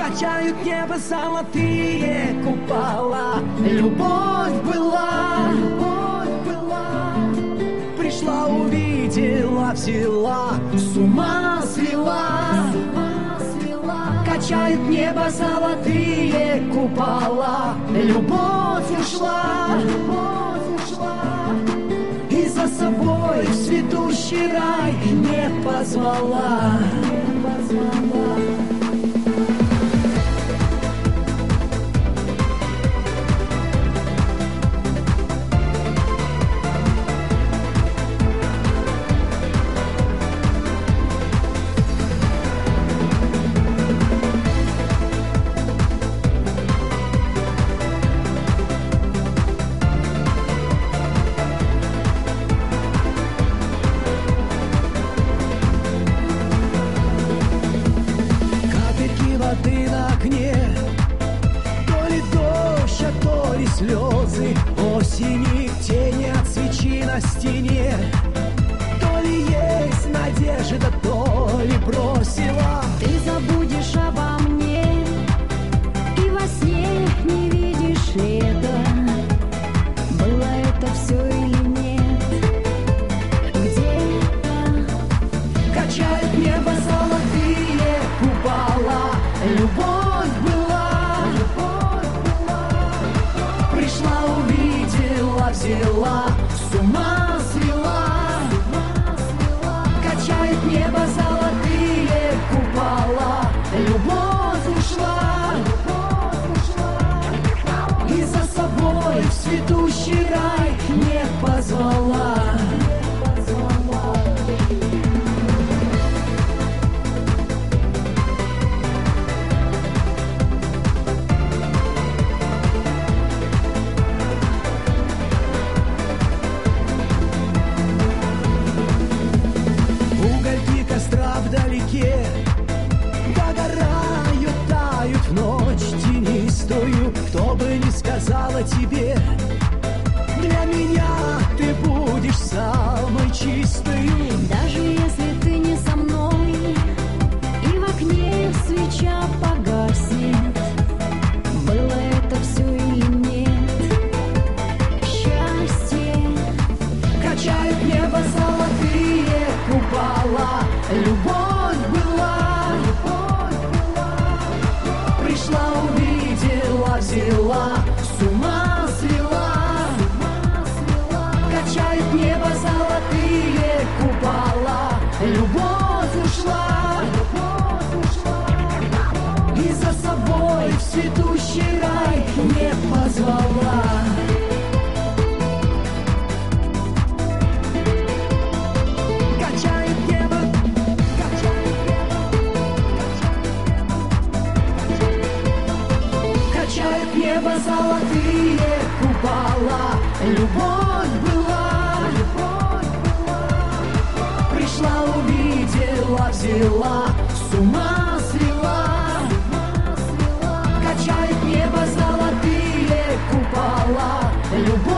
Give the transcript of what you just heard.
Качают небо золотые купола. Любовь была, пришла, увидела, взяла, с ума свела. Качают небо золотые купола. Любовь ушла, и за собой в цветущий рай не позвала. Воды на окне, то ли дождь, а то ли слезы осени, тени от свечи на стене. То ли есть надежда, то ли бросила. Ты забудешь обо мне, и во сне не видишь лета. Было это все или нет? Где-то качает небо золотые купола. Любовь была, пришла, увидела, взяла, с ума свела. Качает небо золотые купола. Любовь ушла, и за собой в цветущий рай не позвала. Вдалеке догорают, тают в ночь тенистую. Кто бы ни сказала тебе, для меня ты будешь самой чистою. даже если ты не со мной, и в окне свеча погаснет, было это все или нет? Счастье качают небо золотые купола. Любовь была, пришла, увидела, взяла, с ума свела. Качает небо золотые купола. Любовь ушла, и за собой в цветущий рай не позвала. Небо золотые купола. Любовь была, пришла, увидела, взяла, с ума свела. Качает небо золотые купола. Любовь